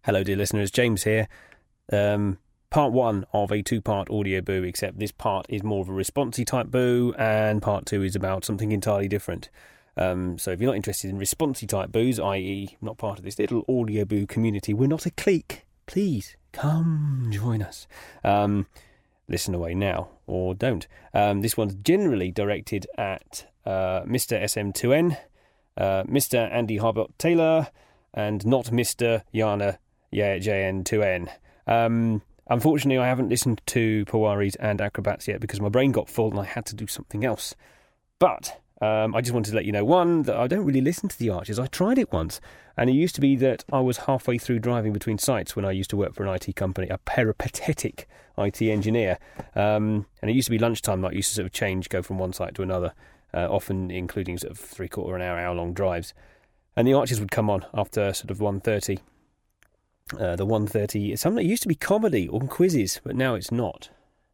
Hello, dear listeners. James here. Part one of a two-part audio boo, except this part is more of a responsey type boo, and part two is about something entirely different. So if you're not interested in responsey type boos, i.e. not part of this little audio boo community, we're not a clique. Please, come join us. Listen away now, or don't. This one's generally directed at Mr. SM2N, Mr. Andy Harbot Taylor, and not Mr. Yana JN2N. Unfortunately, I haven't listened to Pawaris and Acrobats yet because my brain got full and I had to do something else. But I just wanted to let you know, one, that I don't really listen to the Archers. I tried it once, and it used to be that I was halfway through driving between sites when I used to work for an IT company, a peripatetic IT engineer. And it used to be lunchtime. I used to sort of go from one site to another, often including sort of 3/4 hour-long drives. And the Archers would come on after sort of 1:30. The 1:30, it used to be comedy or quizzes, but now it's not.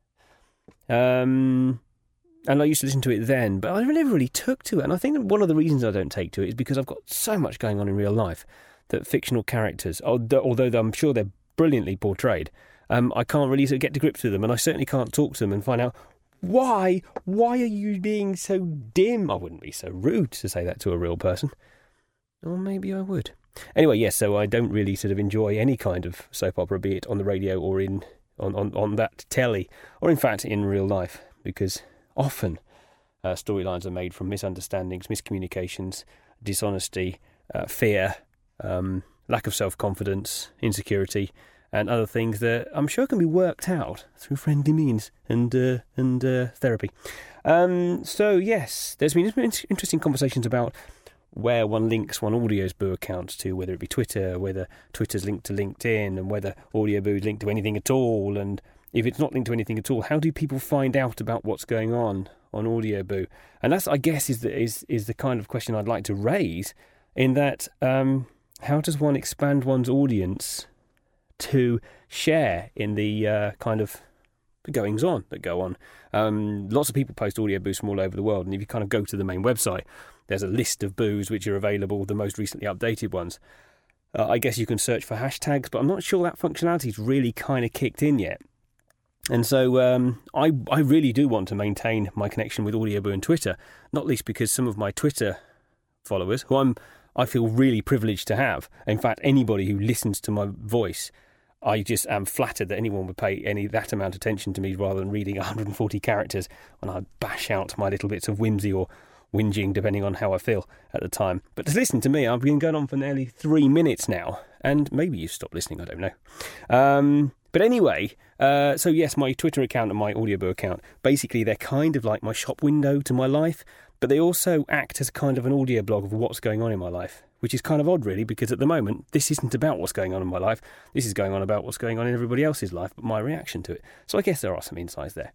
And I used to listen to it then, but I never really took to it. And I think that one of the reasons I don't take to it is because I've got so much going on in real life that fictional characters, although I'm sure they're brilliantly portrayed, I can't really sort of get to grips with them, and I certainly can't talk to them and find out why are you being so dim? I wouldn't be so rude to say that to a real person. Or maybe I would. Anyway, yes, so I don't really sort of enjoy any kind of soap opera, be it on the radio or on that telly, or in fact in real life, because often storylines are made from misunderstandings, miscommunications, dishonesty, fear, lack of self-confidence, insecurity, and other things that I'm sure can be worked out through friendly means and therapy. So yes, there's been interesting conversations about where one links one Audio's Boo account to, whether it be Twitter, whether Twitter's linked to LinkedIn, and whether Audio Boo is linked to anything at all. And if it's not linked to anything at all, how do people find out about what's going on Audio Boo? And that's, I guess, is the kind of question I'd like to raise, in that how does one expand one's audience to share in the kind of the goings-on that go on? Lots of people post audio boos from all over the world, and if you kind of go to the main website, there's a list of boos which are available, the most recently updated ones. I guess you can search for hashtags, but I'm not sure that functionality's really kind of kicked in yet. And so I really do want to maintain my connection with Audio Boo and Twitter, not least because some of my Twitter followers, who I feel really privileged to have, in fact, anybody who listens to my voice, I just am flattered that anyone would pay that amount of attention to me rather than reading 140 characters when I bash out my little bits of whimsy or whinging, depending on how I feel at the time. But to listen to me, I've been going on for nearly 3 minutes now, and maybe you've stopped listening, I don't know. But anyway, so yes, my Twitter account and my Audioboo account, basically they're kind of like my shop window to my life, but they also act as kind of an audio blog of what's going on in my life, which is kind of odd, really, because at the moment, this isn't about what's going on in my life. This is going on about what's going on in everybody else's life, but my reaction to it. So I guess there are some insights there.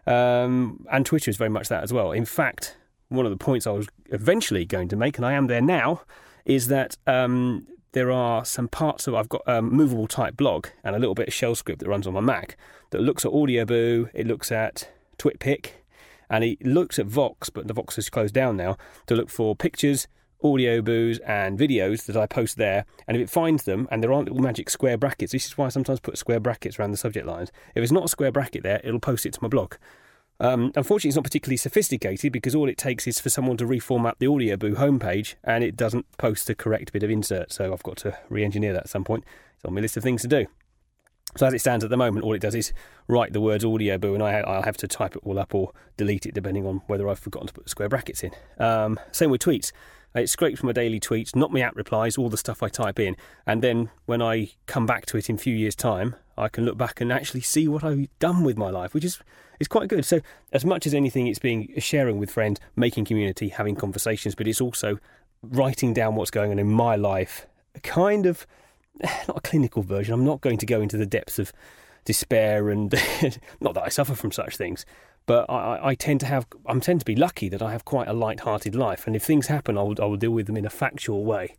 And Twitter is very much that as well. In fact, one of the points I was eventually going to make, and I am there now, is that there are some parts of... I've got a movable type blog and a little bit of shell script that runs on my Mac that looks at Audioboo, it looks at TwitPic, and it looks at Vox, but the Vox is closed down now, to look for pictures, audio boos and videos that I post there. And if it finds them, and there aren't little magic square brackets, this is why I sometimes put square brackets around the subject lines. If it's not a square bracket there, it'll post it to my blog. Unfortunately, it's not particularly sophisticated because all it takes is for someone to reformat the Audioboo homepage and it doesn't post the correct bit of insert. So I've got to re-engineer that at some point. It's on my list of things to do. So as it stands at the moment, all it does is write the words Audioboo, and I'll have to type it all up or delete it depending on whether I've forgotten to put the square brackets in. Same with tweets. It scrapes my daily tweets, not my app replies, all the stuff I type in, and then when I come back to it in a few years' time, I can look back and actually see what I've done with my life, which is quite good. So as much as anything, it's being sharing with friends, making community, having conversations, but it's also writing down what's going on in my life, kind of, not a clinical version. I'm not going to go into the depths of despair, and not that I suffer from such things, but I tend to be lucky that I have quite a light-hearted life, and if things happen, I will deal with them in a factual way.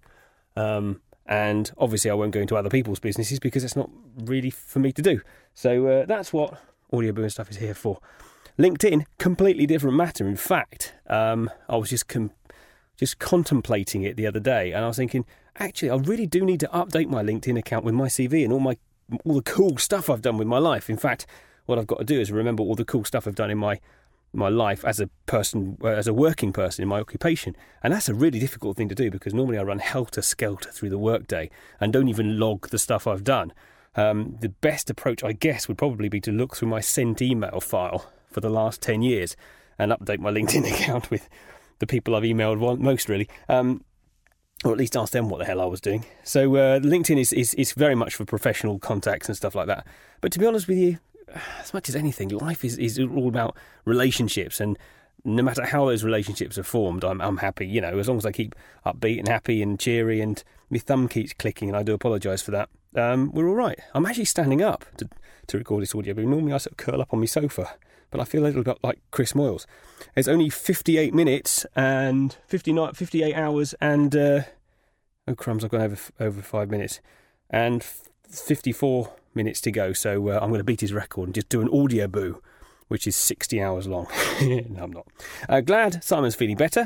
And obviously I won't go into other people's businesses because it's not really for me to do. So that's what Audioboo and stuff is here for. LinkedIn, completely different matter. In fact, I was just contemplating it the other day, and I was thinking, actually, I really do need to update my LinkedIn account with my CV and all the cool stuff I've done with my life. In fact, what I've got to do is remember all the cool stuff I've done in my life as a person, as a working person in my occupation. And that's a really difficult thing to do because normally I run helter-skelter through the workday and don't even log the stuff I've done. The best approach, I guess, would probably be to look through my sent email file for the last 10 years and update my LinkedIn account with the people I've emailed most, really. Or at least ask them what the hell I was doing. So LinkedIn is very much for professional contacts and stuff like that. But to be honest with you, as much as anything, life is all about relationships, and no matter how those relationships are formed, I'm happy. You know, as long as I keep upbeat and happy and cheery, and my thumb keeps clicking, and I do apologise for that. We're all right. I'm actually standing up to record this audio, but normally I sort of curl up on my sofa. But I feel a little bit like Chris Moyles. It's only 58 minutes and 58 hours and oh crumbs, I've gone over 5 minutes and 54 minutes to go. So I'm going to beat his record and just do an audio boo, which is 60 hours long. No, I'm not. Glad Simon's feeling better.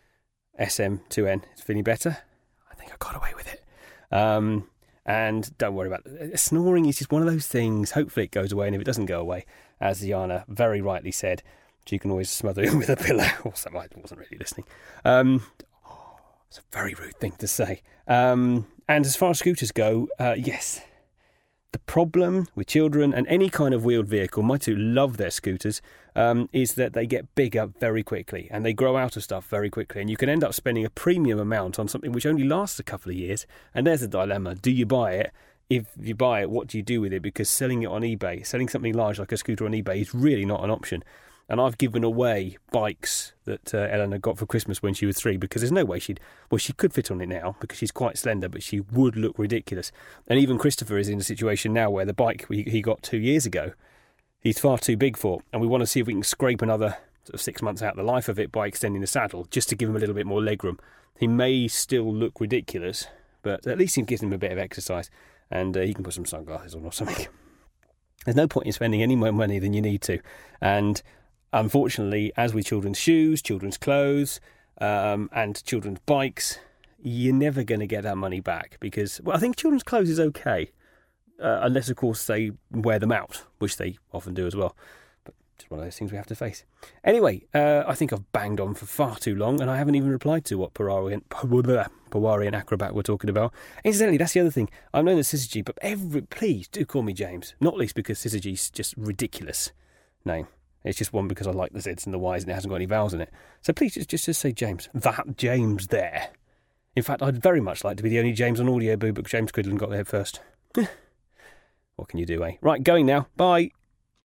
SM2N is feeling better. I think I got away with it. And don't worry about it. Snoring is just one of those things. Hopefully it goes away, and if it doesn't go away, as Yana very rightly said, you can always smother him with a pillow. Also, I wasn't really listening. It's a very rude thing to say. And as far as scooters go, yes. The problem with children and any kind of wheeled vehicle, my two love their scooters, is that they get bigger very quickly and they grow out of stuff very quickly. And you can end up spending a premium amount on something which only lasts a couple of years. And there's a dilemma. Do you buy it? If you buy it, what do you do with it? Because selling it on eBay, selling something large like a scooter on eBay is really not an option. And I've given away bikes that Eleanor got for Christmas when she was 3 because there's no way she could fit on it now because she's quite slender, but she would look ridiculous. And even Christopher is in a situation now where the bike he got 2 years ago, he's far too big for. And we want to see if we can scrape another sort of 6 months out of the life of it by extending the saddle, just to give him a little bit more legroom. He may still look ridiculous, but at least it gives him a bit of exercise. And he can put some sunglasses on or something. There's no point in spending any more money than you need to. And unfortunately, as with children's shoes, children's clothes, and children's bikes, you're never going to get that money back because, well, I think children's clothes is okay, unless, of course, they wear them out, which they often do as well. But just one of those things we have to face. Anyway, I think I've banged on for far too long, and I haven't even replied to what Powari and Acrobat were talking about. Incidentally, that's the other thing. I'm known as Syzygy, but please do call me James. Not least because Syzygy's just ridiculous name. It's just one because I like the Z's and the Y's and it hasn't got any vowels in it. So please just say James. That James there. In fact, I'd very much like to be the only James on Audio Boo, but James Quidlen got there first. What can you do, eh? Right, going now. Bye.